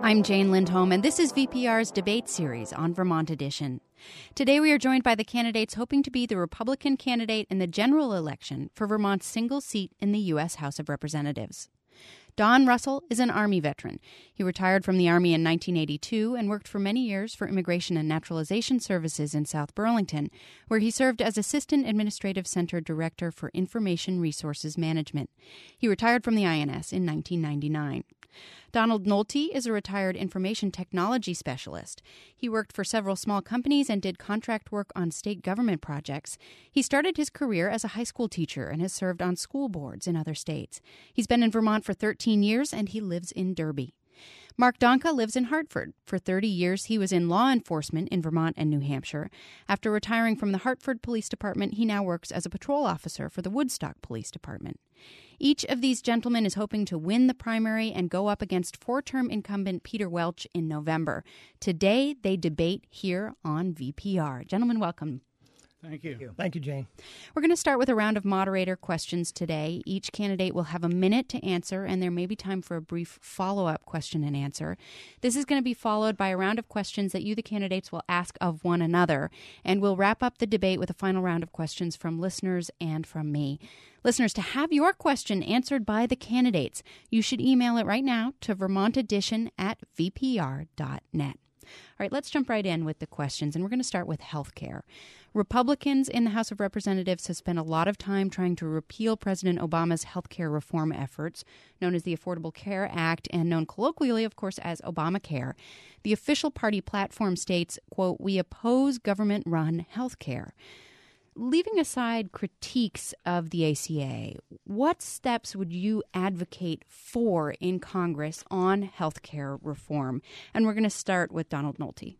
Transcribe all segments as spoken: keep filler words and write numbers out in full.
I'm Jane Lindholm, and this is V P R's debate series on Vermont Edition. Today we are joined by the candidates hoping to be the Republican candidate in the general election for Vermont's single seat in the U S House of Representatives. Don Russell is an Army veteran. He retired from the Army in nineteen eighty-two and worked for many years for Immigration and Naturalization Services in South Burlington, where he served as Assistant Administrative Center Director for Information Resources Management. He retired from the I N S in nineteen ninety-nine. Donald Nolte is a retired information technology specialist. He worked for several small companies and did contract work on state government projects. He started his career as a high school teacher and has served on school boards in other states. He's been in Vermont for thirteen years, and he lives in Derby. Mark Donka lives in Hartford. For thirty years, he was in law enforcement in Vermont and New Hampshire. After retiring from the Hartford Police Department, he now works as a patrol officer for the Woodstock Police Department. Each of these gentlemen is hoping to win the primary and go up against four-term incumbent Peter Welch in November. Today, they debate here on V P R. Gentlemen, welcome. Thank you. Thank you, Thank you, Jane. We're going to start with a round of moderator questions today. Each candidate will have a minute to answer, and there may be time for a brief follow-up question and answer. This is going to be followed by a round of questions that you, the candidates, will ask of one another, and we'll wrap up the debate with a final round of questions from listeners and from me. Listeners, to have your question answered by the candidates, you should email it right now to vermontedition at v p r dot net. All right, let's jump right in with the questions, and we're going to start with health care. Republicans in the House of Representatives have spent a lot of time trying to repeal President Obama's health care reform efforts, known as the Affordable Care Act and known colloquially, of course, as Obamacare. The official party platform states, quote, "We oppose government-run health care." Leaving aside critiques of the A C A, what steps would you advocate for in Congress on health care reform? And we're going to start with Donald Nolte.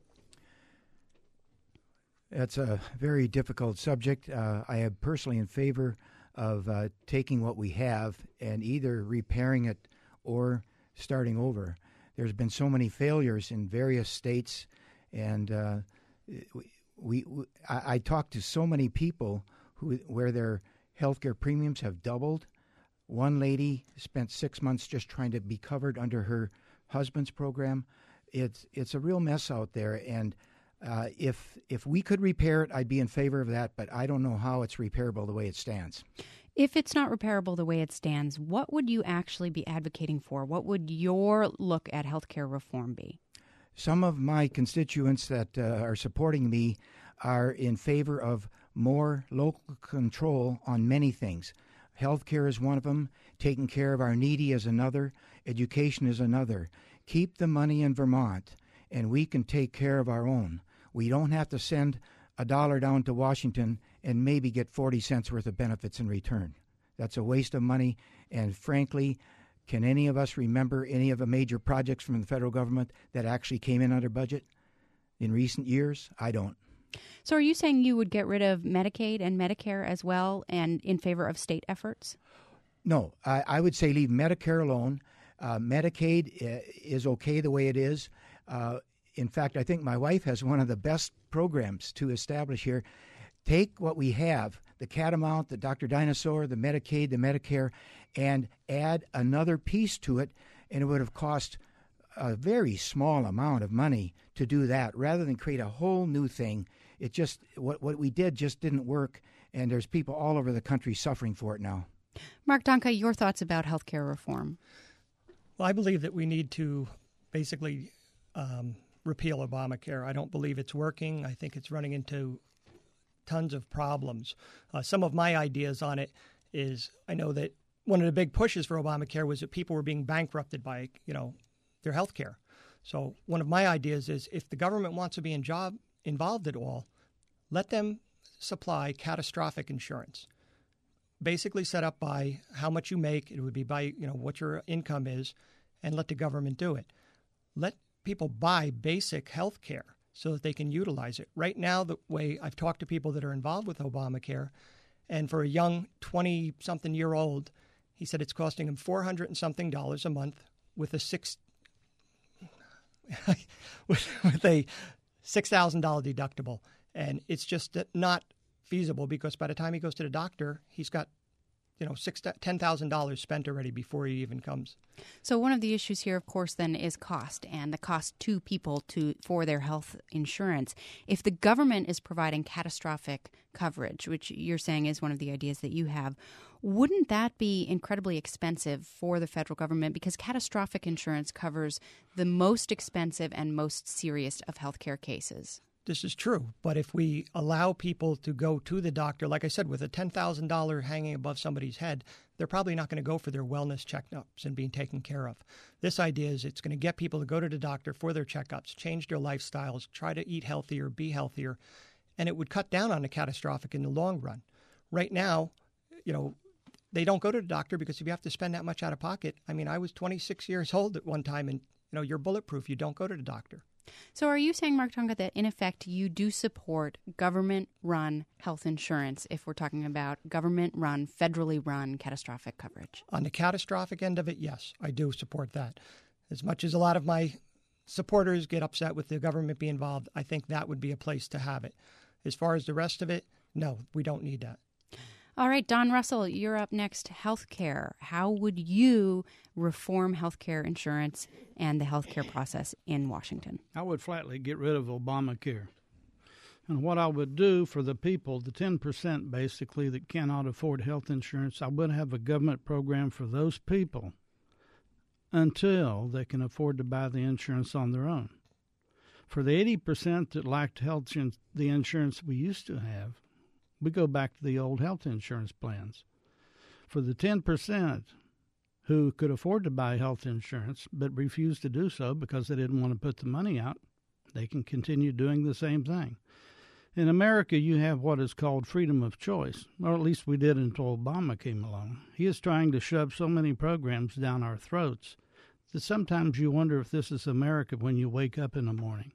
That's a very difficult subject. Uh, I am personally in favor of uh, taking what we have and either repairing it or starting over. There's been so many failures in various states, and uh, we, we, we I, I talked to so many people who where their health care premiums have doubled. One lady spent six months just trying to be covered under her husband's program. It's it's a real mess out there, and Uh, if if we could repair it, I'd be in favor of that, but I don't know how it's repairable the way it stands. If it's not repairable the way it stands, what would you actually be advocating for? What would your look at health care reform be? Some of my constituents that uh, are supporting me are in favor of more local control on many things. Health care is one of them. Taking care of our needy is another. Education is another. Keep the money in Vermont, and we can take care of our own. We don't have to send a dollar down to Washington and maybe get forty cents worth of benefits in return. That's a waste of money, and frankly, can any of us remember any of the major projects from the federal government that actually came in under budget in recent years? I don't. So are you saying you would get rid of Medicaid and Medicare as well and in favor of state efforts? No, I, I would say leave Medicare alone. Uh, Medicaid uh, is okay the way it is. Uh, in fact, I think my wife has one of the best programs to establish here. Take what we have, the Catamount, the Doctor Dinosaur, the Medicaid, the Medicare, and add another piece to it, and it would have cost a very small amount of money to do that rather than create a whole new thing. It just, what, what we did just didn't work, and there's people all over the country suffering for it now. Mark Donka, your thoughts about health care reform? Well, I believe that we need to basically um, repeal Obamacare. I don't believe it's working. I think it's running into tons of problems. Uh, some of my ideas on it is I know that one of the big pushes for Obamacare was that people were being bankrupted by, you know, their health care. So one of my ideas is if the government wants to be in job involved at all, let them supply catastrophic insurance. Basically set up by how much you make. It would be by, you know, what your income is, and let the government do it. Let people buy basic health care so that they can utilize it. Right now, the way I've talked to people that are involved with Obamacare, and for a young twenty-something-year-old, he said it's costing him four hundred and something dollars a month with a six with, with a six thousand dollars deductible, and it's just not feasible because by the time he goes to the doctor, he's got you know, six ten thousand dollars spent already before he even comes. So one of the issues here, of course, then is cost and the cost to people to for their health insurance. If the government is providing catastrophic coverage, which you're saying is one of the ideas that you have, wouldn't that be incredibly expensive for the federal government? Because catastrophic insurance covers the most expensive and most serious of healthcare cases. This is true. But if we allow people to go to the doctor, like I said, with a ten thousand dollars hanging above somebody's head, they're probably not going to go for their wellness checkups and being taken care of. This idea is it's going to get people to go to the doctor for their checkups, change their lifestyles, try to eat healthier, be healthier, and it would cut down on the catastrophic in the long run. Right now, you know, they don't go to the doctor because if you have to spend that much out of pocket, I mean, I was twenty-six years old at one time, and, you know, you're bulletproof. You don't go to the doctor. So are you saying, Mark Donka, that in effect you do support government-run health insurance if we're talking about government-run, federally-run catastrophic coverage? On the catastrophic end of it, yes, I do support that. As much as a lot of my supporters get upset with the government being involved, I think that would be a place to have it. As far as the rest of it, no, we don't need that. All right, Don Russell, you're up next. Healthcare. How would you reform healthcare insurance and the healthcare process in Washington? I would flatly get rid of Obamacare. And what I would do for the people, the ten percent basically that cannot afford health insurance, I would have a government program for those people until they can afford to buy the insurance on their own. For the eighty percent that lacked health insurance, the insurance we used to have, we go back to the old health insurance plans. For the ten percent who could afford to buy health insurance but refused to do so because they didn't want to put the money out, they can continue doing the same thing. In America, you have what is called freedom of choice, or at least we did until Obama came along. He is trying to shove so many programs down our throats that sometimes you wonder if this is America when you wake up in the morning.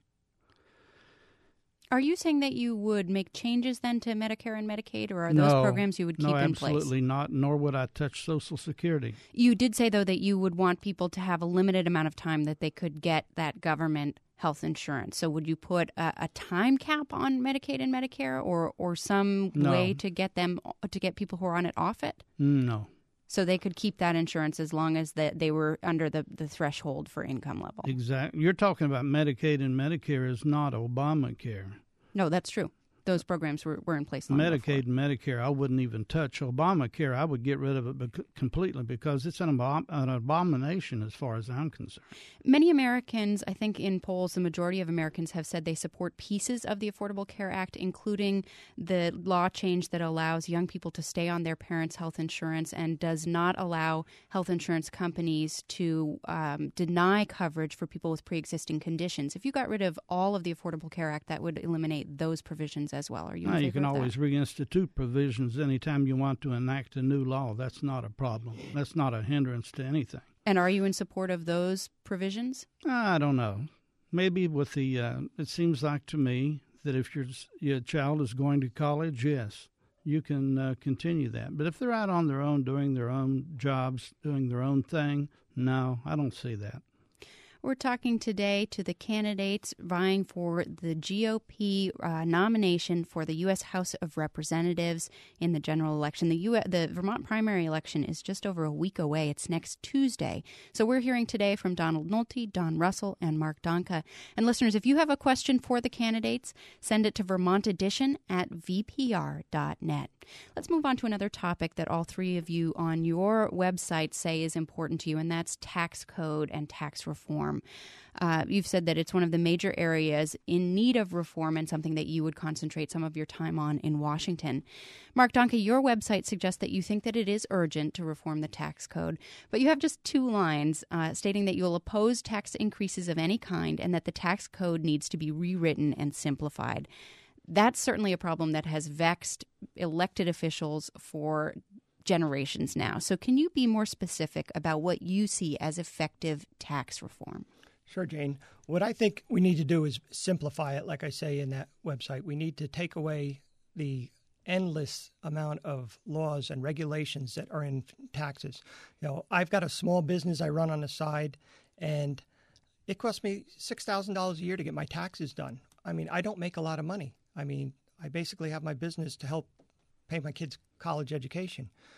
Are you saying that you would make changes then to Medicare and Medicaid, or are those no, programs you would keep no, in place? No, absolutely not, nor would I touch Social Security. You did say, though, that you would want people to have a limited amount of time that they could get that government health insurance. So would you put a, a time cap on Medicaid and Medicare, or, or some no. way to get them to get people who are on it off it? No. So they could keep that insurance as long as the, they were under the, the threshold for income level. Exactly. You're talking about Medicaid and Medicare is not Obamacare. No, that's true. Those programs were, were in place long Medicaid before. and Medicare, I wouldn't even touch. Obamacare, I would get rid of it bec- completely because it's an, abom- an abomination as far as I'm concerned. Many Americans, I think in polls, the majority of Americans have said they support pieces of the Affordable Care Act, including the law change that allows young people to stay on their parents' health insurance and does not allow health insurance companies to um, deny coverage for people with pre-existing conditions. If you got rid of all of the Affordable Care Act, that would eliminate those provisions as well. Are you in no, favor you can of always that? reinstitute provisions anytime you want to enact a new law. That's not a problem. That's not a hindrance to anything. And are you in support of those provisions? I don't know. Maybe with the, uh, it seems like to me that if your, your child is going to college, yes, you can uh, continue that. But if they're out on their own, doing their own jobs, doing their own thing, no, I don't see that. We're talking today to the candidates vying for the G O P uh, nomination for the U S House of Representatives in the general election. The U S, the Vermont primary election is just over a week away. It's next Tuesday. So we're hearing today from Donald Nolte, Don Russell, and Mark Donka. And listeners, if you have a question for the candidates, send it to Vermont Edition at v p r dot net. Let's move on to another topic that all three of you on your website say is important to you, and that's tax code and tax reform. Uh, you've said that it's one of the major areas in need of reform and something that you would concentrate some of your time on in Washington. Mark Donka, your website suggests that you think that it is urgent to reform the tax code, but you have just two lines uh, stating that you'll oppose tax increases of any kind and that the tax code needs to be rewritten and simplified. That's certainly a problem that has vexed elected officials for generations now. So can you be more specific about what you see as effective tax reform? Sure, Jane. What I think we need to do is simplify it, like I say in that website. We need to take away the endless amount of laws and regulations that are in taxes. You know, I've got a small business I run on the side, and it costs me six thousand dollars a year to get my taxes done. I mean, I don't make a lot of money. I mean, I basically have my business to help pay my kids' college education.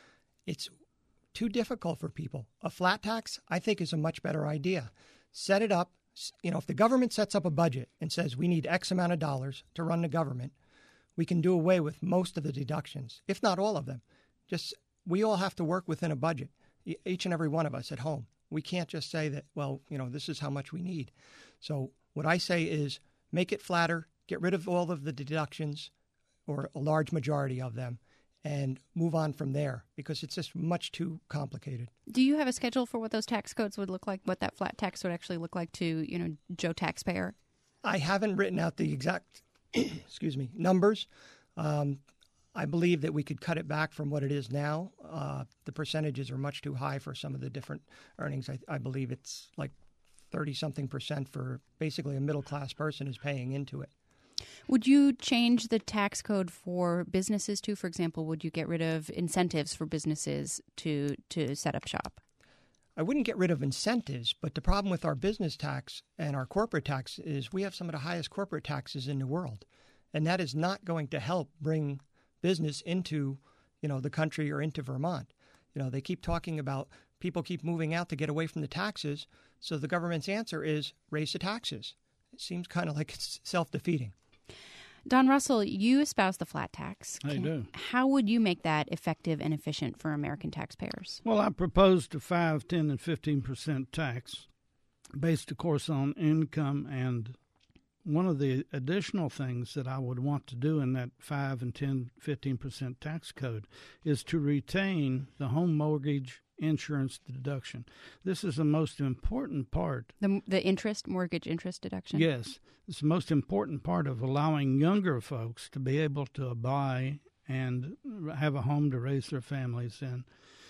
It's too difficult for people. A flat tax, I think, is a much better idea. Set it up. You know, if the government sets up a budget and says we need X amount of dollars to run the government, we can do away with most of the deductions, if not all of them. Just we all have to work within a budget, each and every one of us at home. We can't just say that, well, you know, this is how much we need. So what I say is make it flatter, get rid of all of the deductions or a large majority of them, and move on from there because it's just much too complicated. Do you have a schedule for what those tax codes would look like, what that flat tax would actually look like to, you know, Joe taxpayer? I haven't written out the exact, excuse me, numbers. Um, I believe that we could cut it back from what it is now. Uh, the percentages are much too high for some of the different earnings. I, I believe it's like thirty-something percent for basically a middle-class person is paying into it. Would you change the tax code for businesses too? For example, would you get rid of incentives for businesses to, to set up shop? I wouldn't get rid of incentives, but the problem with our business tax and our corporate tax is we have some of the highest corporate taxes in the world, and that is not going to help bring business into, you know, the country or into Vermont. You know, they keep talking about people keep moving out to get away from the taxes, so the government's answer is raise the taxes. It seems kind of like it's self-defeating. Don Russell, you espouse the flat tax. I do. How would you make that effective and efficient for American taxpayers? Well, I proposed a five, ten, and fifteen percent tax based, of course, on income. And one of the additional things that I would want to do in that five and ten, fifteen percent tax code is to retain the home mortgage insurance deduction. This is the most important part. The the interest, mortgage interest deduction? Yes. It's the most important part of allowing younger folks to be able to buy and have a home to raise their families in.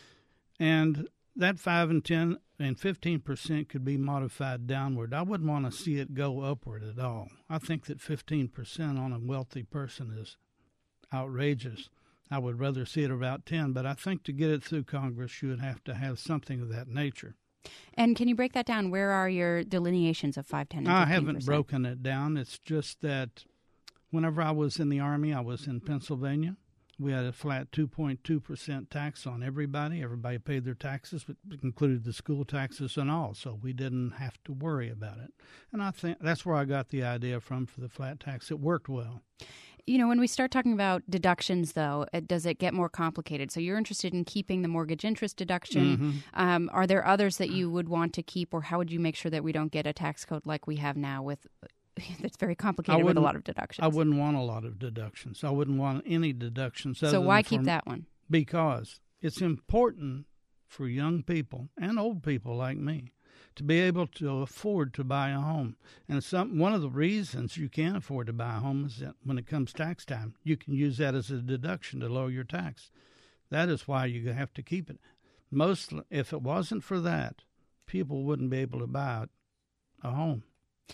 And that five and ten and fifteen percent could be modified downward. I wouldn't want to see it go upward at all. I think that fifteen percent on a wealthy person is outrageous. I would rather see it about ten, but I think to get it through Congress, you would have to have something of that nature. And can you break that down? Where are your delineations of five, ten, and fifteen percent? I haven't broken it down. It's just that whenever I was in the Army, I was in Pennsylvania. We had a flat two point two percent tax on everybody. Everybody paid their taxes, but included the school taxes and all, so we didn't have to worry about it. And I think that's where I got the idea from for the flat tax. It worked well. You know, when we start talking about deductions, though, it, does it get more complicated? So you're interested in keeping the mortgage interest deduction. Mm-hmm. Um, are there others that you would want to keep, or how would you make sure that we don't get a tax code like we have now with that's very complicated with a lot of deductions? I wouldn't want a lot of deductions. I wouldn't want any deductions. So why keep that one? Because it's important for young people and old people like me to be able to afford to buy a home. And some one of the reasons you can't afford to buy a home is that when it comes tax time, you can use that as a deduction to lower your tax. That is why you have to keep it. Most, if it wasn't for that, people wouldn't be able to buy a home.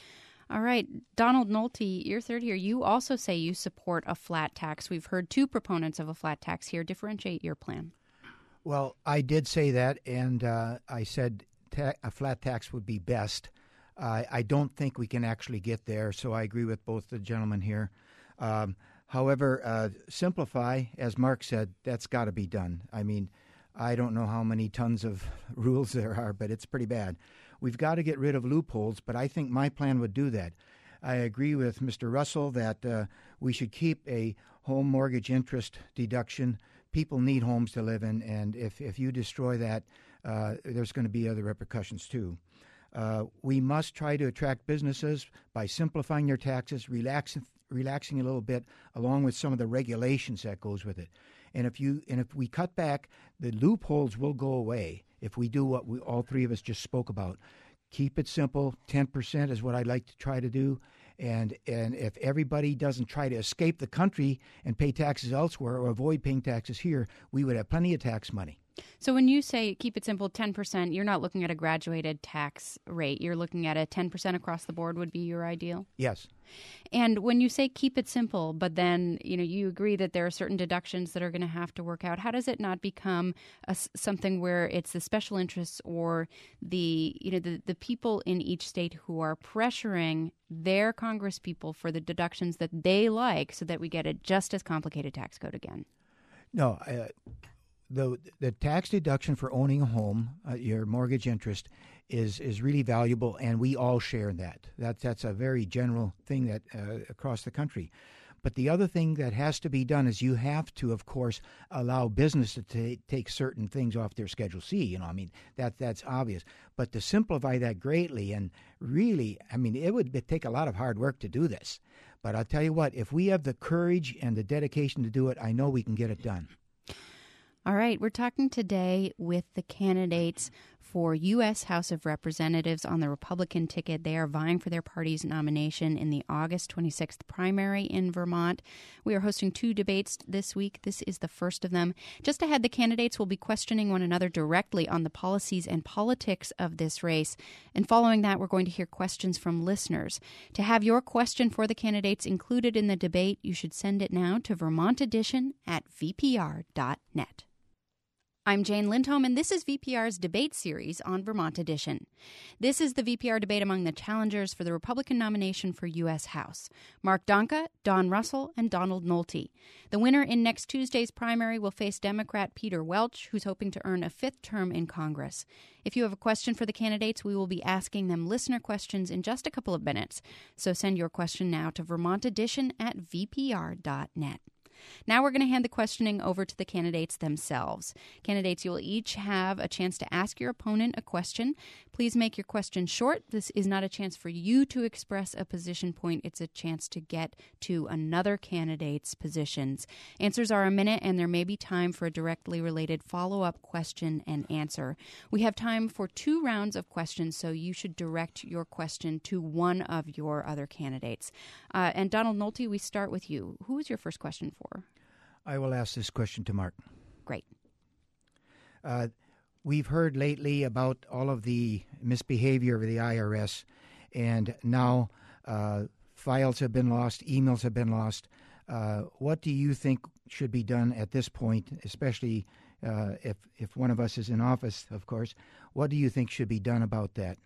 All right. Donald Nolte, you're third here. You also say you support a flat tax. We've heard two proponents of a flat tax here. Differentiate your plan. Well, I did say that, and uh, I said ta- a flat tax would be best. Uh, I don't think we can actually get there, so I agree with both the gentlemen here. Um, however, uh, simplify, as Mark said, that's got to be done. I mean, I don't know how many tons of rules there are, but it's pretty bad. We've got to get rid of loopholes, but I think my plan would do that. I agree with Mister Russell that uh, we should keep a home mortgage interest deduction. People need homes to live in, and if, if you destroy that, uh, there's going to be other repercussions too. Uh, we must try to attract businesses by simplifying their taxes, relaxing, relaxing a little bit, along with some of the regulations that goes with it. And if you and if we cut back, the loopholes will go away if we do what we all three of us just spoke about. Keep it simple. ten percent is what I'd like to try to do. And and if everybody doesn't try to escape the country and pay taxes elsewhere or avoid paying taxes here, we would have plenty of tax money. So when you say keep it simple, ten percent, you're not looking at a graduated tax rate. You're looking at a ten percent across the board would be your ideal? Yes. And when you say keep it simple, but then, you know, you agree that there are certain deductions that are going to have to work out, how does it not become a, something where it's the special interests or the, you know, the, the people in each state who are pressuring their Congress people for the deductions that they like so that we get a just as complicated tax code again? No, uh, the the tax deduction for owning a home, uh, your mortgage interest, is is really valuable, and we all share that. That's that's a very general thing that uh, across the country. But the other thing that has to be done is you have to, of course, allow business to ta- take certain things off their Schedule C. You know, I mean, that that's obvious. But to simplify that greatly, and really, I mean, it would take a lot of hard work to do this. But I'll tell you what, if we have the courage and the dedication to do it, I know we can get it done. All right, we're talking today with the candidates for U S House of Representatives on the Republican ticket. They are vying for their party's nomination in the August twenty-sixth primary in Vermont. We are hosting two debates this week. This is the first of them. Just ahead, the candidates will be questioning one another directly on the policies and politics of this race. And following that, we're going to hear questions from listeners. To have your question for the candidates included in the debate, you should send it now to Vermont Edition at v p r dot net. I'm Jane Lindholm, and this is V P R's debate series on Vermont Edition. This is the V P R debate among the challengers for the Republican nomination for U S House: Mark Donka, Don Russell, and Donald Nolte. The winner in next Tuesday's primary will face Democrat Peter Welch, who's hoping to earn a fifth term in Congress. If you have a question for the candidates, we will be asking them listener questions in just a couple of minutes. So send your question now to Vermont Edition at v p r dot net. Now we're going to hand the questioning over to the candidates themselves. Candidates, you will each have a chance to ask your opponent a question. Please make your question short. This is not a chance for you to express a position point. It's a chance to get to another candidate's positions. Answers are a minute, and there may be time for a directly related follow-up question and answer. We have time for two rounds of questions, so you should direct your question to one of your other candidates. Uh, and Donald Nolte, we start with you. Who is your first question for? I will ask this question to Mark. Great. Uh, we've heard lately about all of the misbehavior of the I R S, and now uh, files have been lost, emails have been lost. Uh, what do you think should be done at this point, especially uh, if, if one of us is in office, of course? What do you think should be done about that?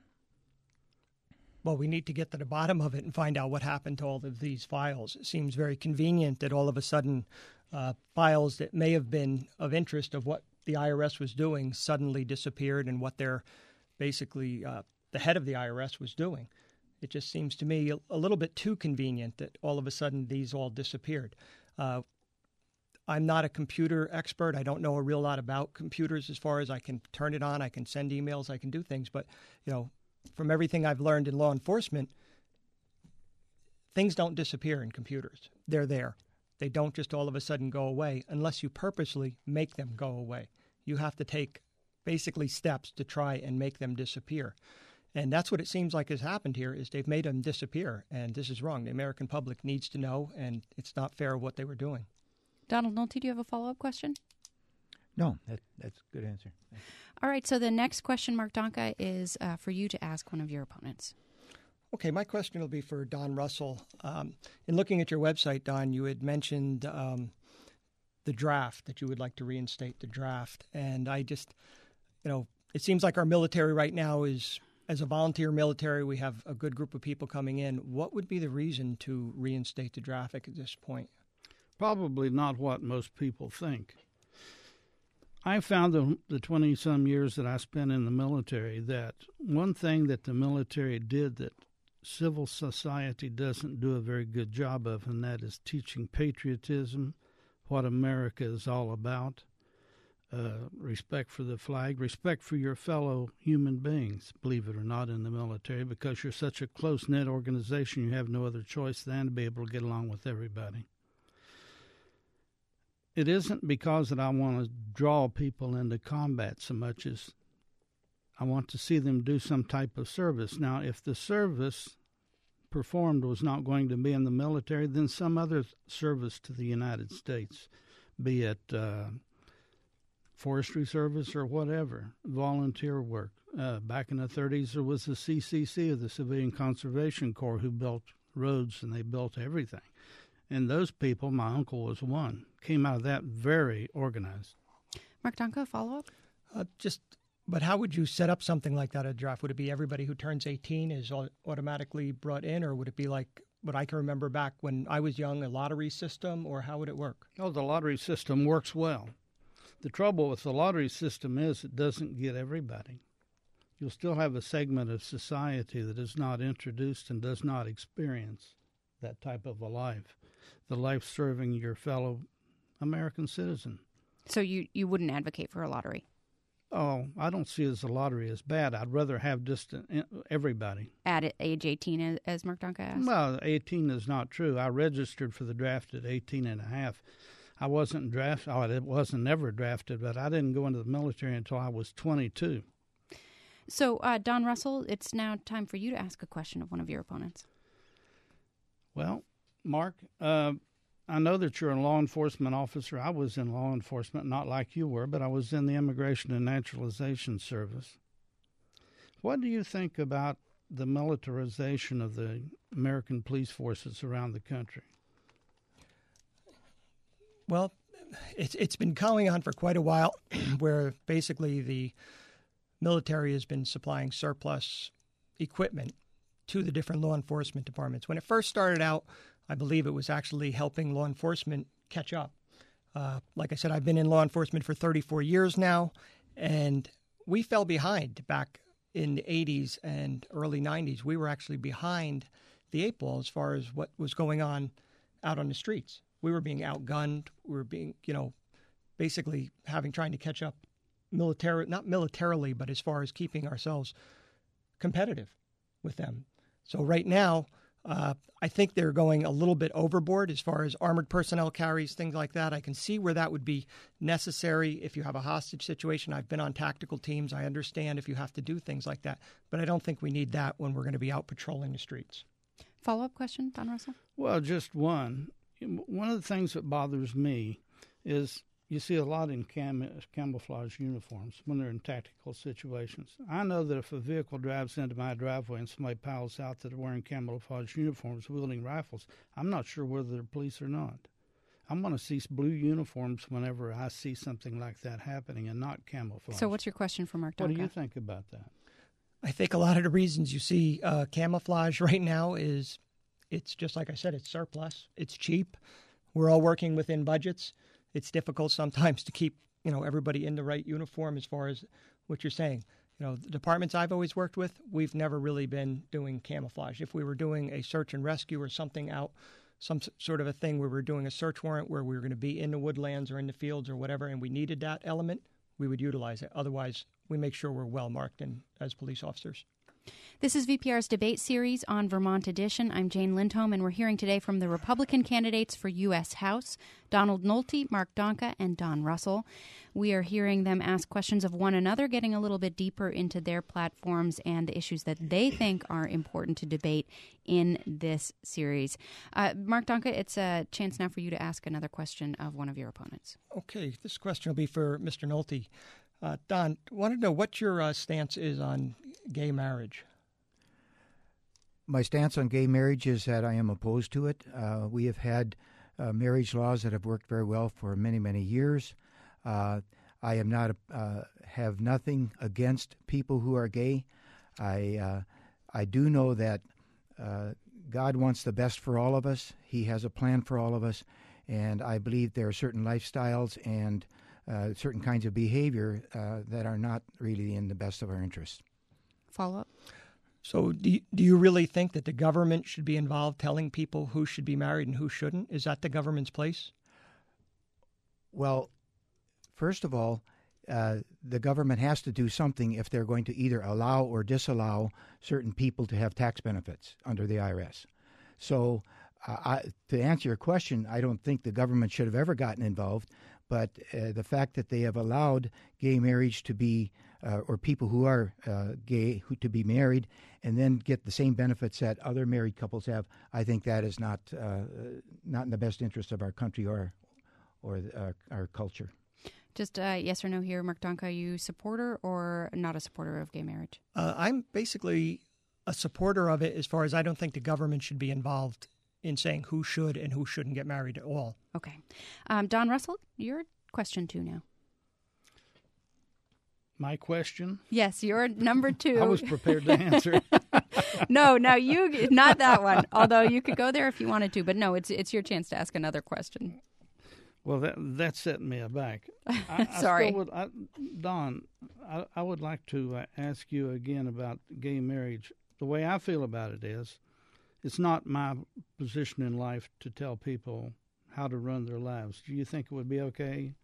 Well, we need to get to the bottom of it and find out what happened to all of these files. It seems very convenient that all of a sudden uh, files that may have been of interest of what the I R S was doing suddenly disappeared, and what they're basically uh, the head of the I R S was doing. It just seems to me a, a little bit too convenient that all of a sudden these all disappeared. Uh, I'm not a computer expert. I don't know a real lot about computers as far as I can turn it on, I can send emails, I can do things, but, you know, from everything I've learned in law enforcement, things don't disappear in computers. They're there. They don't just all of a sudden go away unless you purposely make them go away. You have to take basically steps to try and make them disappear. And that's what it seems like has happened here, is they've made them disappear, and this is wrong. The American public needs to know, and it's not fair what they were doing. Donald Nolte, do you have a follow-up question? No, that, that's a good answer. Thanks. All right, so the next question, Mark Donka, is uh, for you to ask one of your opponents. Okay, my question will be for Don Russell. Um, in looking at your website, Don, you had mentioned um, the draft, that you would like to reinstate the draft. And I just, you know, it seems like our military right now is, as a volunteer military, we have a good group of people coming in. What would be the reason to reinstate the draft at this point? Probably not what most people think. I found the, the twenty-some years that I spent in the military that one thing that the military did that civil society doesn't do a very good job of, and that is teaching patriotism, what America is all about, uh, respect for the flag, respect for your fellow human beings, believe it or not, in the military, because you're such a close-knit organization, you have no other choice than to be able to get along with everybody. It isn't because that I want to draw people into combat so much as I want to see them do some type of service. Now, if the service performed was not going to be in the military, then some other service to the United States, be it uh, forestry service or whatever, volunteer work. Uh, back in the thirties, there was the C C C, or the Civilian Conservation Corps, who built roads, and they built everything. And those people, my uncle was one, came out of that very organized. Mark Donka, follow-up? Uh, just, but how would you set up something like that at a draft? Would it be everybody who turns eighteen is automatically brought in, or would it be like what I can remember back when I was young, a lottery system, or how would it work? Oh, the lottery system works well. The trouble with the lottery system is it doesn't get everybody. You'll still have a segment of society that is not introduced and does not experience that type of a life, the life serving your fellow American citizen. So you, you wouldn't advocate for a lottery? Oh, I don't see as a lottery as bad. I'd rather have just everybody. At age eighteen, as, as Mark Donka asked? Well, eighteen is not true. I registered for the draft at eighteen and a half. I wasn't drafted. Oh, I wasn't never drafted, but I didn't go into the military until I was twenty-two. So, uh, Don Russell, it's now time for you to ask a question of one of your opponents. Well, Mark, uh, I know that you're a law enforcement officer. I was in law enforcement, not like you were, but I was in the Immigration and Naturalization Service. What do you think about the militarization of the American police forces around the country? Well, it's it's been going on for quite a while, where basically the military has been supplying surplus equipment to the different law enforcement departments. When it first started out, I believe it was actually helping law enforcement catch up. Uh, like I said, I've been in law enforcement for thirty-four years now, and we fell behind back in the eighties and early nineties. We were actually behind the eight ball as far as what was going on out on the streets. We were being outgunned. We were being, you know, basically having trying to catch up military, not militarily, but as far as keeping ourselves competitive with them. So right now, uh, I think they're going a little bit overboard as far as armored personnel carries, things like that. I can see where that would be necessary if you have a hostage situation. I've been on tactical teams. I understand if you have to do things like that. But I don't think we need that when we're going to be out patrolling the streets. Follow-up question, Don Russell? Well, just one. One of the things that bothers me is you see a lot in cam- camouflage uniforms when they're in tactical situations. I know that if a vehicle drives into my driveway and somebody piles out that are wearing camouflage uniforms wielding rifles, I'm not sure whether they're police or not. I'm going to see blue uniforms whenever I see something like that happening and not camouflage. So what's your question for Mark Donka? What do you think about that? I think a lot of the reasons you see uh, camouflage right now is it's just like I said, it's surplus. It's cheap. We're all working within budgets. It's difficult sometimes to keep, you know, everybody in the right uniform as far as what you're saying. You know, the departments I've always worked with, we've never really been doing camouflage. If we were doing a search and rescue or something out, some sort of a thing where we're doing a search warrant where we were going to be in the woodlands or in the fields or whatever, and we needed that element, we would utilize it. Otherwise, we make sure we're well marked in, as police officers. This is V P R's debate series on Vermont Edition. I'm Jane Lindholm, and we're hearing today from the Republican candidates for U S House, Donald Nolte, Mark Donka, and Don Russell. We are hearing them ask questions of one another, getting a little bit deeper into their platforms and the issues that they think are important to debate in this series. Uh, Mark Donka, it's a chance now for you to ask another question of one of your opponents. Okay, this question will be for Mister Nolte. Uh, Don, I want to know what your uh, stance is on gay marriage. My stance on gay marriage is that I am opposed to it. Uh, we have had uh, marriage laws that have worked very well for many, many years. Uh, I am not uh, have nothing against people who are gay. I uh, I do know that uh, God wants the best for all of us. He has a plan for all of us, and I believe there are certain lifestyles and uh, certain kinds of behavior uh, that are not really in the best of our interests. Follow up. So do you, do you really think that the government should be involved telling people who should be married and who shouldn't? Is that the government's place? Well, first of all, uh, the government has to do something if they're going to either allow or disallow certain people to have tax benefits under the I R S. So uh, I, to answer your question, I don't think the government should have ever gotten involved, but uh, the fact that they have allowed gay marriage to be Uh, or people who are uh, gay who to be married and then get the same benefits that other married couples have, I think that is not uh, not in the best interest of our country or or uh, our culture. Just uh, yes or no here, Mark Donka, are you a supporter or not a supporter of gay marriage? Uh, I'm basically a supporter of it as far as I don't think the government should be involved in saying who should and who shouldn't get married at all. Okay. Um, Don Russell, your question two now. My question? Yes, you're number two. I was prepared to answer. no, no, you not that one. Although you could go there if you wanted to, but no, it's it's your chance to ask another question. Well, that that's setting me aback. I, Sorry. I still would, I, Don, I, I would like to uh, ask you again about gay marriage. The way I feel about it is, it's not my position in life to tell people how to run their lives. Do you think it would be okay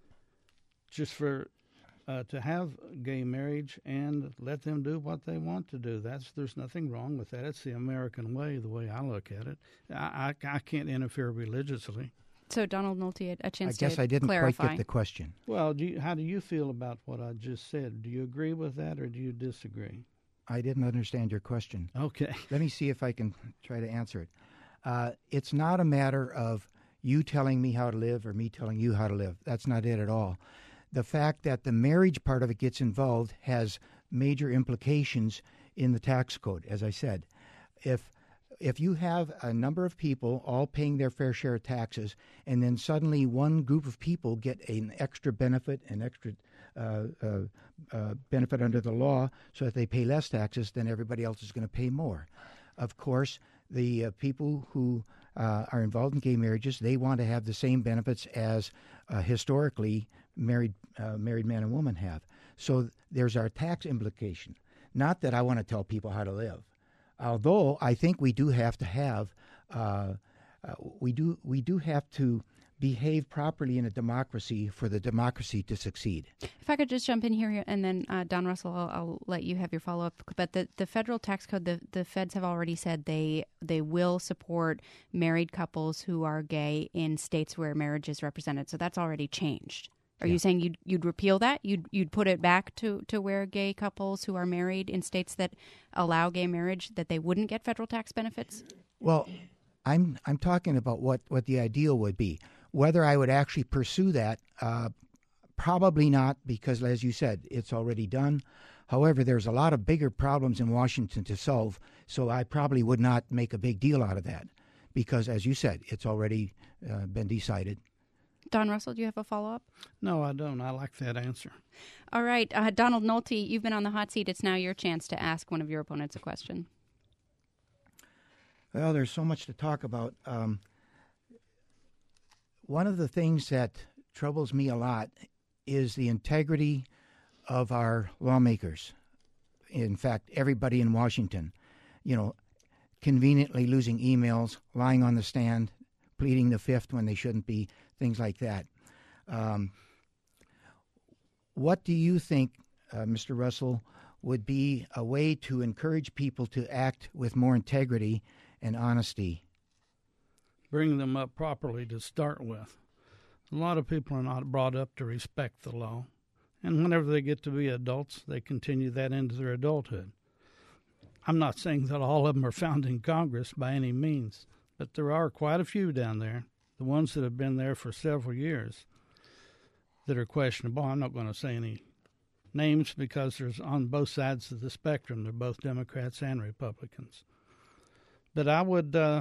just for uh, to have gay marriage and let them do what they want to do? That's there's nothing wrong with that. It's the American way, the way I look at it. I, I, I can't interfere religiously. So, Donald Nolte, a chance I guess to I didn't clarify. quite get the question. Well, do you, how do you feel about what I just said? Do you agree with that or do you disagree? I didn't understand your question. Okay. Let me see if I can try to answer it. Uh, it's not a matter of you telling me how to live or me telling you how to live. That's not it at all. The fact that the marriage part of it gets involved has major implications in the tax code, as I said. If if you have a number of people all paying their fair share of taxes, and then suddenly one group of people get an extra benefit, an extra uh, uh, uh, benefit under the law, so that they pay less taxes, then everybody else is going to pay more. Of course, the uh, people who uh, are involved in gay marriages, they want to have the same benefits as uh, historically married uh, married man and woman have. So there's our tax implication. Not that I want to tell people how to live. Although I think we do have to have, uh, uh, we do we do have to behave properly in a democracy for the democracy to succeed. If I could just jump in here, and then uh, Don Russell, I'll, I'll let you have your follow up. But the, the federal tax code, the, the feds have already said they they will support married couples who are gay in states where marriage is represented. So that's already changed. Are yeah. you saying you'd you'd repeal that? You'd you'd put it back to, to where gay couples who are married in states that allow gay marriage, that they wouldn't get federal tax benefits? Well, I'm I'm talking about what, what the ideal would be. Whether I would actually pursue that, uh, probably not, because as you said, it's already done. However, there's a lot of bigger problems in Washington to solve, so I probably would not make a big deal out of that, because as you said, it's already uh, been decided. Don Russell, do you have a follow-up? No, I don't. I like that answer. All right. Uh, Donald Nolte, you've been on the hot seat. It's now your chance to ask one of your opponents a question. Well, there's so much to talk about. Um, one of the things that troubles me a lot is the integrity of our lawmakers. In fact, everybody in Washington, you know, conveniently losing emails, lying on the stand, pleading the fifth when they shouldn't be, things like that. Um, what do you think, uh, Mister Russell, would be a way to encourage people to act with more integrity and honesty? Bring them up properly to start with. A lot of people are not brought up to respect the law, and whenever they get to be adults, they continue that into their adulthood. I'm not saying that all of them are found in Congress by any means, but there are quite a few down there, the ones that have been there for several years, that are questionable. I'm not going to say any names because there's on both sides of the spectrum. They're both Democrats and Republicans. But I would uh,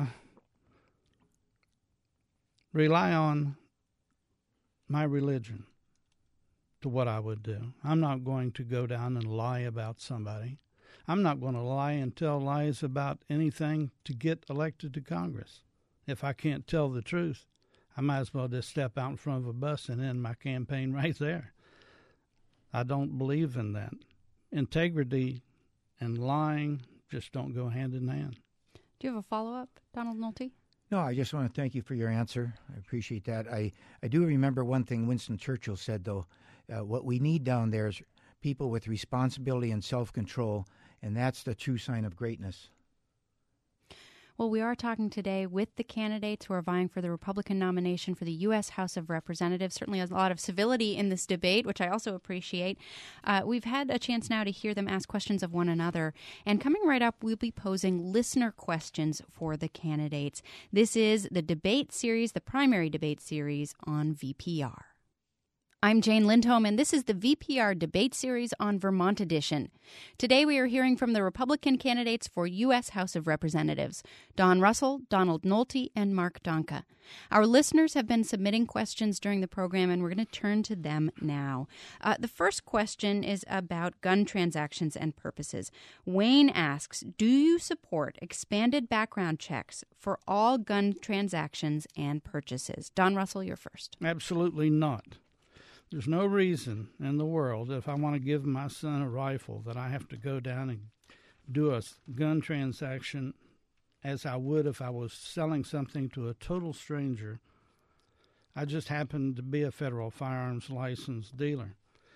rely on my religion to what I would do. I'm not going to go down and lie about somebody. I'm not going to lie and tell lies about anything to get elected to Congress. If I can't tell the truth, I might as well just step out in front of a bus and end my campaign right there. I don't believe in that. Integrity and lying just don't go hand in hand. Do you have a follow-up, Donald Nolte? No, I just want to thank you for your answer. I appreciate that. I, I do remember one thing Winston Churchill said, though. Uh, what we need down there is people with responsibility and self-control, and that's the true sign of greatness. Well, we are talking today with the candidates who are vying for the Republican nomination for the U S House of Representatives. Certainly a lot of civility in this debate, which I also appreciate. Uh, we've had a chance now to hear them ask questions of one another. And coming right up, we'll be posing listener questions for the candidates. This is the debate series, the primary debate series on V P R. I'm Jane Lindholm, and this is the V P R Debate Series on Vermont Edition. Today we are hearing from the Republican candidates for U S House of Representatives, Don Russell, Donald Nolte, and Mark Donka. Our listeners have been submitting questions during the program, and we're going to turn to them now. Uh, the first question is about gun transactions and purposes. Wayne asks, do you support expanded background checks for all gun transactions and purchases? Don Russell, you're first. Absolutely not. There's no reason in the world, if I want to give my son a rifle, that I have to go down and do a gun transaction as I would if I was selling something to a total stranger. I just happen to be a federal firearms licensed dealer.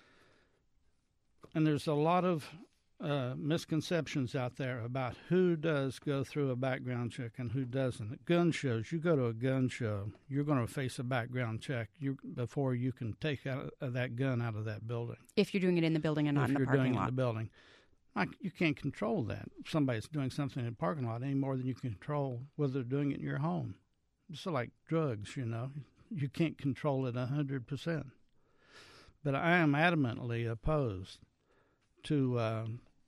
And there's a lot of uh, misconceptions out there about who does go through a background check and who doesn't. At gun shows, you go to a gun show, you're going to face a background check you, before you can take out, uh, that gun out of that building. If you're doing it in the building and not if in the you're parking doing lot. it in the building. Like, you can't control that. Somebody's doing something in the parking lot any more than you can control whether they're doing it in your home. It's like drugs, you know. You can't control it one hundred percent. But I am adamantly opposed to uh,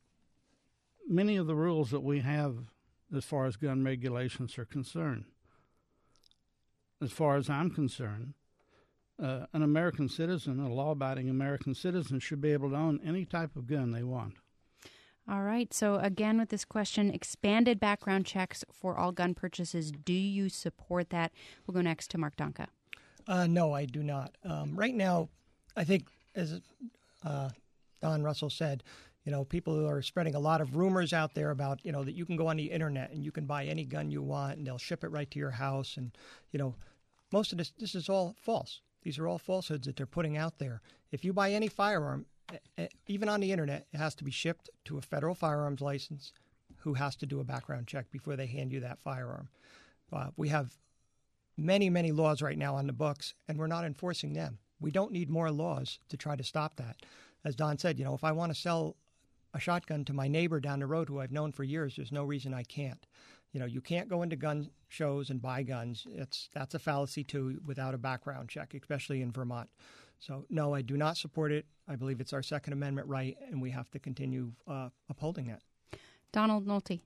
many of the rules that we have as far as gun regulations are concerned. As far as I'm concerned, uh, an American citizen, a law-abiding American citizen, should be able to own any type of gun they want. All right. So again, with this question, expanded background checks for all gun purchases. Do you support that? We'll go next to Mark Donka. Uh, no, I do not. Um, right now, I think, as uh, Don Russell said, you know, people are spreading a lot of rumors out there about, you know, that you can go on the internet and you can buy any gun you want and they'll ship it right to your house. And, you know, most of this, this is all false. These are all falsehoods that they're putting out there. If you buy any firearm, even on the internet, it has to be shipped to a federal firearms license who has to do a background check before they hand you that firearm. Uh, we have many, many laws right now on the books, and we're not enforcing them. We don't need more laws to try to stop that. As Don said, you know, if I want to sell a shotgun to my neighbor down the road who I've known for years, there's no reason I can't. You know, you can't go into gun shows and buy guns. It's that's a fallacy, too, without a background check, especially in Vermont. So, no, I do not support it. I believe it's our Second Amendment right, and we have to continue uh, upholding that. Donald Nolte.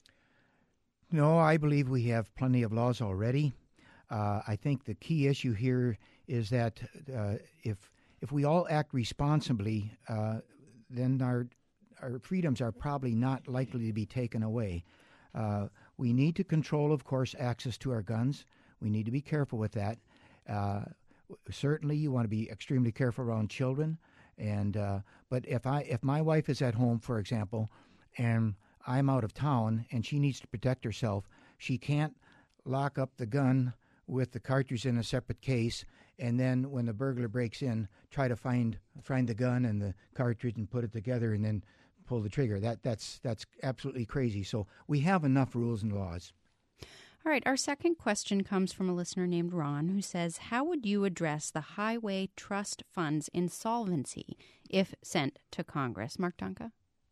No, I believe we have plenty of laws already. Uh, I think the key issue here is that uh, if if we all act responsibly, uh, then our our freedoms are probably not likely to be taken away. Uh, we need to control, of course, access to our guns. We need to be careful with that. Uh, certainly, you want to be extremely careful around children. And uh, but if I if my wife is at home, for example, and I'm out of town and she needs to protect herself, she can't lock up the gun with the cartridge in a separate case, and then when the burglar breaks in, try to find find the gun and the cartridge and put it together and then pull the trigger. That that's that's absolutely crazy. So we have enough rules and laws. All right, our second question comes from a listener named Ron who says, how would you address the Highway Trust Fund's insolvency if sent to Congress? Mark Donka?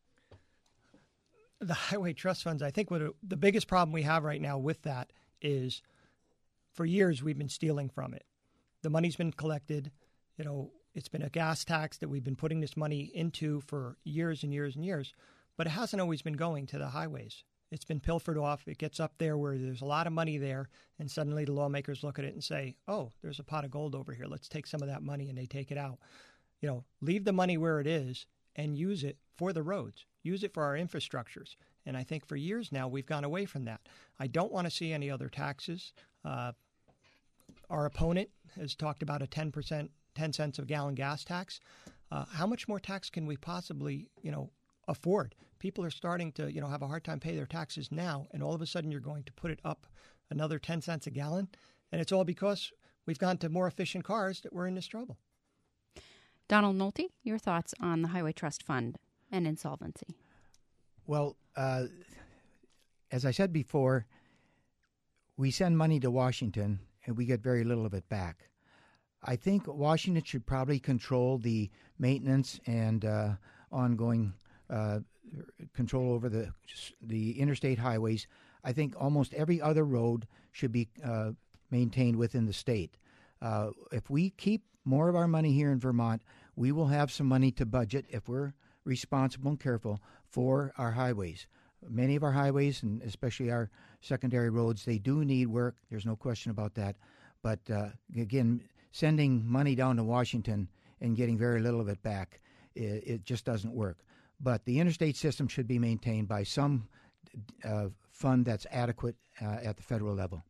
The Highway Trust Funds, I think what it, the biggest problem we have right now with that is for years we've been stealing from it. The money's been collected. You know, it's been a gas tax that we've been putting this money into for years and years and years, but it hasn't always been going to the highways. It's been pilfered off. It gets up there where there's a lot of money there, and suddenly the lawmakers look at it and say, oh, there's a pot of gold over here. Let's take some of that money, and they take it out. You know, leave the money where it is and use it for the roads. Use it for our infrastructures. And I think for years now we've gone away from that. I don't want to see any other taxes. Uh, our opponent has talked about a ten percent, ten cents a gallon gas tax. Uh, how much more tax can we possibly, you know, afford? People are starting to, you know, have a hard time paying their taxes now, and all of a sudden you're going to put it up another ten cents a gallon, and it's all because we've gone to more efficient cars that we're in this trouble. Donald Nolte, your thoughts on the Highway Trust Fund and insolvency? Well, uh, as I said before, we send money to Washington and we get very little of it back. I think Washington should probably control the maintenance and uh, ongoing uh, control over the the interstate highways. I think almost every other road should be uh, maintained within the state. Uh, if we keep more of our money here in Vermont, we will have some money to budget if we're responsible and careful for our highways. Many of our highways, and especially our secondary roads, they do need work. There's no question about that. But uh, again, sending money down to Washington and getting very little of it back, it, it just doesn't work. But the interstate system should be maintained by some uh, fund that's adequate uh, at the federal level.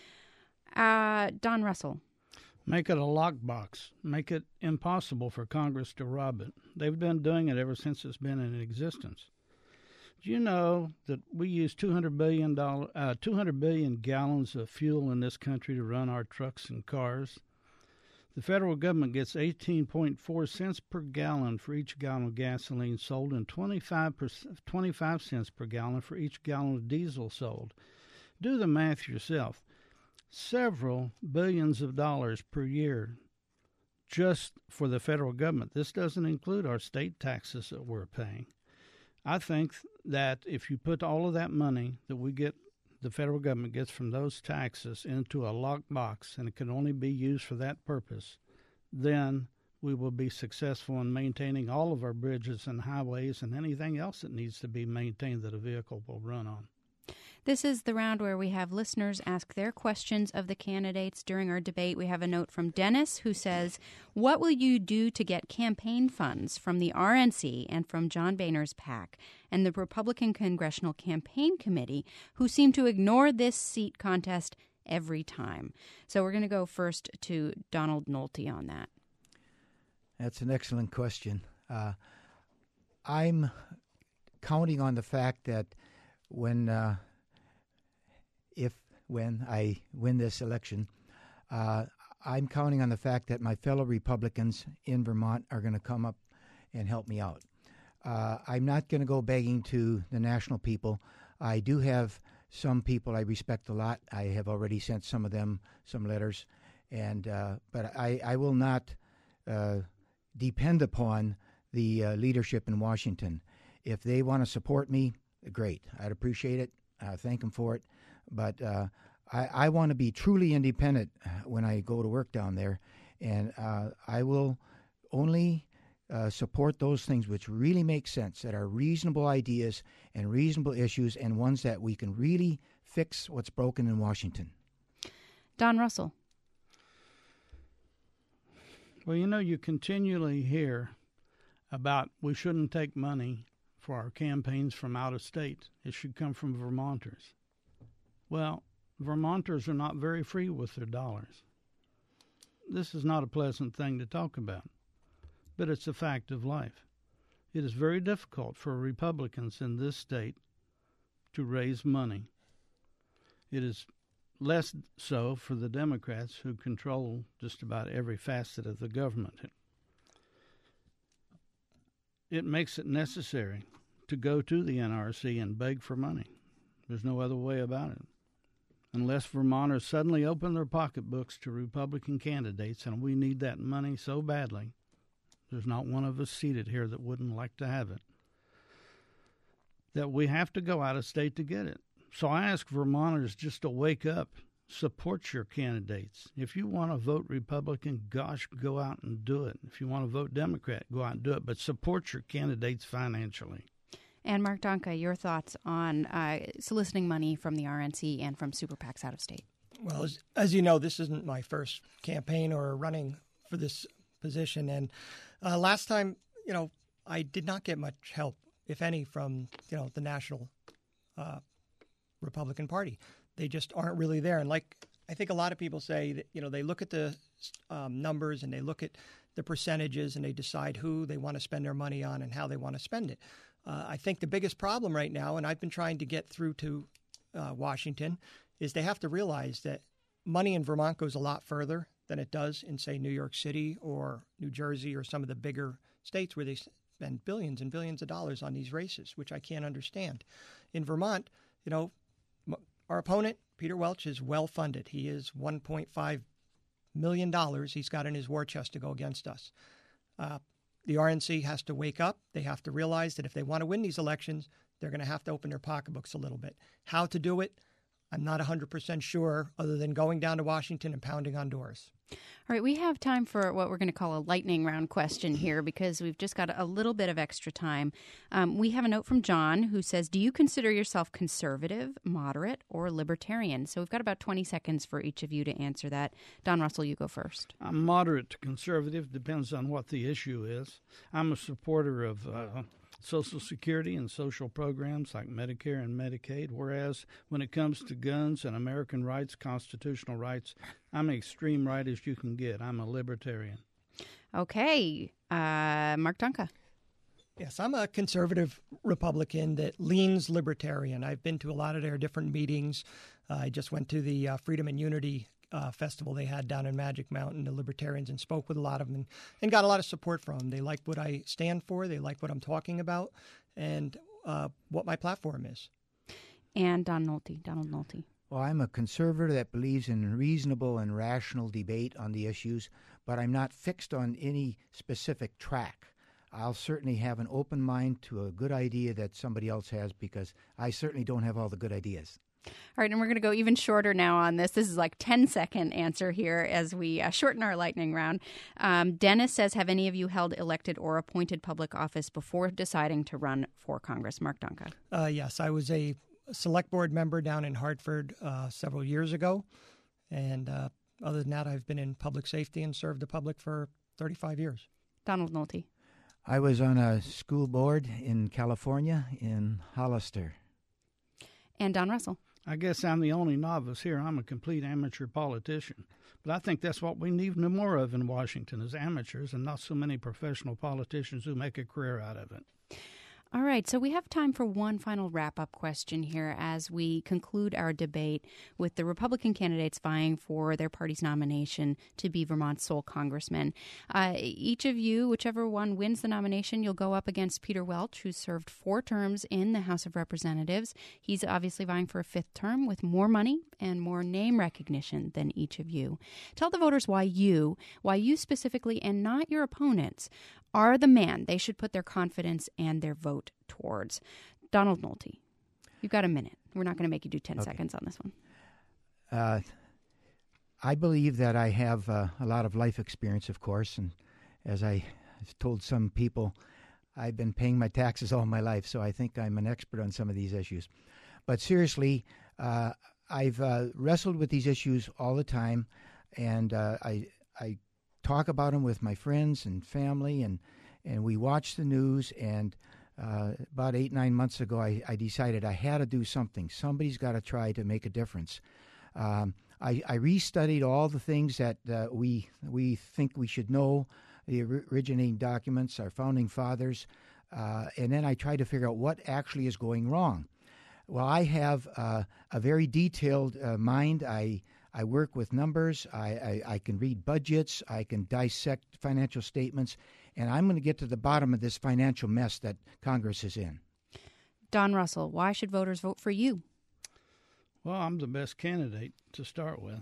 Uh, Don Russell. Make it a lockbox. Make it impossible for Congress to rob it. They've been doing it ever since it's been in existence. Do you know that we use two hundred billion dollars, uh, two hundred billion gallons of fuel in this country to run our trucks and cars? The federal government gets eighteen point four cents per gallon for each gallon of gasoline sold and twenty-five, twenty-five cents per gallon for each gallon of diesel sold. Do the math yourself. Several billions of dollars per year just for the federal government. This doesn't include our state taxes that we're paying. I think that if you put all of that money that we get, the federal government gets from those taxes into a locked box, and it can only be used for that purpose, then we will be successful in maintaining all of our bridges and highways and anything else that needs to be maintained that a vehicle will run on. This is the round where we have listeners ask their questions of the candidates during our debate. We have a note from Dennis who says, what will you do to get campaign funds from the R N C and from John Boehner's PAC and the Republican Congressional Campaign Committee, who seem to ignore this seat contest every time? So we're going to go first to Donald Nolte on that. That's an excellent question. Uh, I'm counting on the fact that when... Uh, If, when I win this election, uh, I'm counting on the fact that my fellow Republicans in Vermont are going to come up and help me out. Uh, I'm not going to go begging to the national people. I do have some people I respect a lot. I have already sent some of them some letters, and uh, but I, I will not uh, depend upon the uh, leadership in Washington. If they want to support me, great. I'd appreciate it. Uh, thank them for it. But uh, I, I want to be truly independent when I go to work down there, and uh, I will only uh, support those things which really make sense, that are reasonable ideas and reasonable issues, and ones that we can really fix what's broken in Washington. Don Russell. Well, you know, you continually hear about we shouldn't take money for our campaigns from out of state. It should come from Vermonters. Well, Vermonters are not very free with their dollars. This is not a pleasant thing to talk about, but it's a fact of life. It is very difficult for Republicans in this state to raise money. It is less so for the Democrats, who control just about every facet of the government. It makes it necessary to go to the N R C and beg for money. There's no other way about it. Unless Vermonters suddenly open their pocketbooks to Republican candidates, and we need that money so badly, there's not one of us seated here that wouldn't like to have it, that we have to go out of state to get it. So I ask Vermonters just to wake up, support your candidates. If you want to vote Republican, gosh, go out and do it. If you want to vote Democrat, go out and do it, but support your candidates financially. And Mark Donka, your thoughts on uh, soliciting money from the R N C and from super PACs out of state? Well, as, as you know, this isn't my first campaign or running for this position. And uh, last time, you know, I did not get much help, if any, from, you know, the national uh, Republican Party. They just aren't really there. And like I think a lot of people say, that, you know, they look at the um, numbers and they look at the percentages and they decide who they want to spend their money on and how they want to spend it. Uh, I think the biggest problem right now, and I've been trying to get through to uh, Washington, is they have to realize that money in Vermont goes a lot further than it does in, say, New York City or New Jersey or some of the bigger states where they spend billions and billions of dollars on these races, which I can't understand. In Vermont, you know, our opponent, Peter Welch, is well funded. He is one point five million dollars he's got in his war chest to go against us. Uh, The R N C has to wake up. They have to realize that if they want to win these elections, they're going to have to open their pocketbooks a little bit. How to do it, I'm not one hundred percent sure other than going down to Washington and pounding on doors. All right, we have time for what we're going to call a lightning round question here because we've just got a little bit of extra time. Um, we have a note from John who says, do you consider yourself conservative, moderate, or libertarian? So we've got about twenty seconds for each of you to answer that. Don Russell, you go first. I'm moderate to conservative, depends on what the issue is. I'm a supporter of uh, Social Security and social programs like Medicare and Medicaid, whereas when it comes to guns and American rights, constitutional rights, I'm extreme right as you can get. I'm a libertarian. Okay. Uh, Mark Donka. Yes, I'm a conservative Republican that leans libertarian. I've been to a lot of their different meetings. Uh, I just went to the uh, Freedom and Unity uh, festival they had down in Magic Mountain, the libertarians, and spoke with a lot of them and, and got a lot of support from them. They like what I stand for. They like what I'm talking about and uh, what my platform is. And Don Nolte, Donald Nolte. Well, I'm a conservative that believes in reasonable and rational debate on the issues, but I'm not fixed on any specific track. I'll certainly have an open mind to a good idea that somebody else has because I certainly don't have all the good ideas. All right, and we're going to go even shorter now on this. This is like ten-second answer here as we uh, shorten our lightning round. Um, Dennis says, have any of you held elected or appointed public office before deciding to run for Congress? Mark Donka. Uh, yes, I was a select board member down in Hartford uh, several years ago. And uh, other than that, I've been in public safety and served the public for thirty-five years. Donald Nolte. I was on a school board in California in Hollister. And Don Russell. I guess I'm the only novice here. I'm a complete amateur politician. But I think that's what we need no more of in Washington is amateurs and not so many professional politicians who make a career out of it. All right, so we have time for one final wrap-up question here as we conclude our debate with the Republican candidates vying for their party's nomination to be Vermont's sole congressman. Uh, each of you, whichever one wins the nomination, you'll go up against Peter Welch, who's served four terms in the House of Representatives. He's obviously vying for a fifth term with more money and more name recognition than each of you. Tell the voters why you, why you specifically, and not your opponents, are the man they should put their confidence and their vote towards. Donald Nolte, you've got a minute. We're not going to make you do ten okay. seconds on this one. Uh, I believe that I have uh, a lot of life experience, of course, and as I told some people, I've been paying my taxes all my life, so I think I'm an expert on some of these issues. But seriously, uh, I've uh, wrestled with these issues all the time, and uh, I I talk about them with my friends and family, and, and we watch the news, and uh, about eight, nine months ago, I, I decided I had to do something. Somebody's got to try to make a difference. Um, I, I restudied all the things that uh, we we think we should know, the originating documents, our founding fathers, uh, and then I tried to figure out what actually is going wrong. Well, I have uh, a very detailed uh, mind. I I work with numbers, I, I, I can read budgets, I can dissect financial statements, and I'm going to get to the bottom of this financial mess that Congress is in. Don Russell, why should voters vote for you? Well, I'm the best candidate to start with.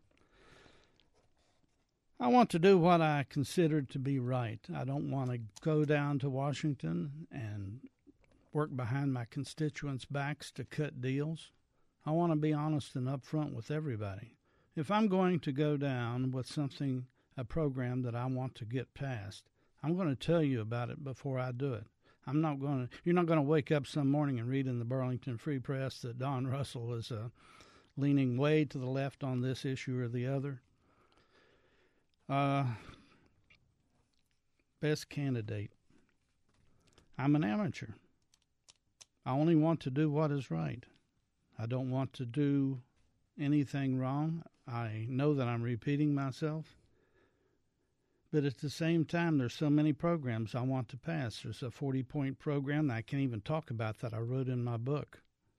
I want to do what I consider to be right. I don't want to go down to Washington and work behind my constituents' backs to cut deals. I want to be honest and upfront with everybody. If I'm going to go down with something, a program that I want to get passed, I'm going to tell you about it before I do it. I'm not going to. You're not going to wake up some morning and read in the Burlington Free Press that Don Russell is uh, leaning way to the left on this issue or the other. Uh, best candidate. I'm an amateur. I only want to do what is right. I don't want to do anything wrong. I know that I'm repeating myself. But at the same time, there's so many programs I want to pass. There's a forty-point program that I can't even talk about that I wrote in my book.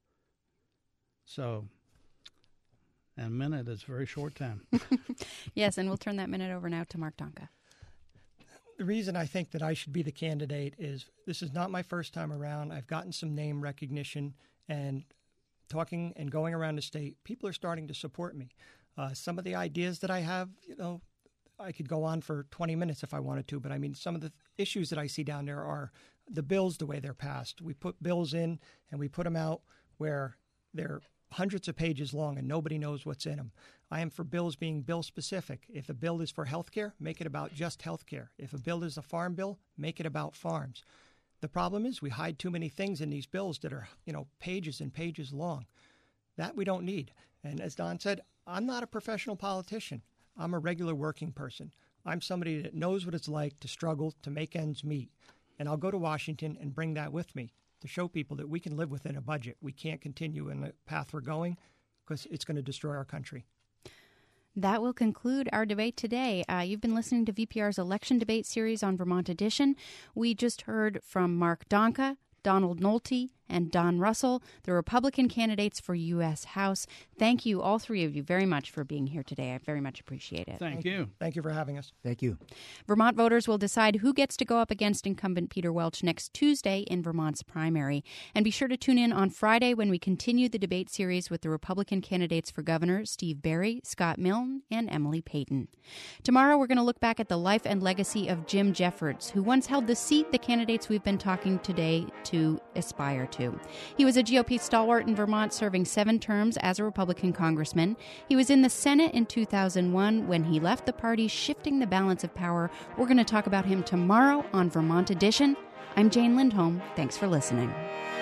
So, a minute is a very short time. Yes, and we'll turn that minute over now to Mark Donka. The reason I think that I should be the candidate is this is not my first time around. I've gotten some name recognition, and talking and going around the state, people are starting to support me. Uh, some of the ideas that I have, you know, I could go on for twenty minutes if I wanted to, but I mean, some of the th- issues that I see down there are the bills, the way they're passed. We put bills in and we put them out where they're hundreds of pages long and nobody knows what's in them. I am for bills being bill-specific. If a bill is for health care, make it about just health care. If a bill is a farm bill, make it about farms. The problem is we hide too many things in these bills that are, you know, pages and pages long. That we don't need. And as Don said, I'm not a professional politician. I'm a regular working person. I'm somebody that knows what it's like to struggle to make ends meet. And I'll go to Washington and bring that with me to show people that we can live within a budget. We can't continue in the path we're going because it's going to destroy our country. That will conclude our debate today. Uh, you've been listening to V P R's election debate series on Vermont Edition. We just heard from Mark Donka, Donald Nolte, and Don Russell, the Republican candidates for U S House. Thank you, all three of you, very much for being here today. I very much appreciate it. Thank you. Thank you for having us. Thank you. Vermont voters will decide who gets to go up against incumbent Peter Welch next Tuesday in Vermont's primary. And be sure to tune in on Friday when we continue the debate series with the Republican candidates for governor, Steve Barry, Scott Milne, and Emily Payton. Tomorrow, we're going to look back at the life and legacy of Jim Jeffords, who once held the seat the candidates we've been talking today to aspire to. He was a G O P stalwart in Vermont, serving seven terms as a Republican congressman. He was in the Senate in two thousand one when he left the party, shifting the balance of power. We're going to talk about him tomorrow on Vermont Edition. I'm Jane Lindholm. Thanks for listening.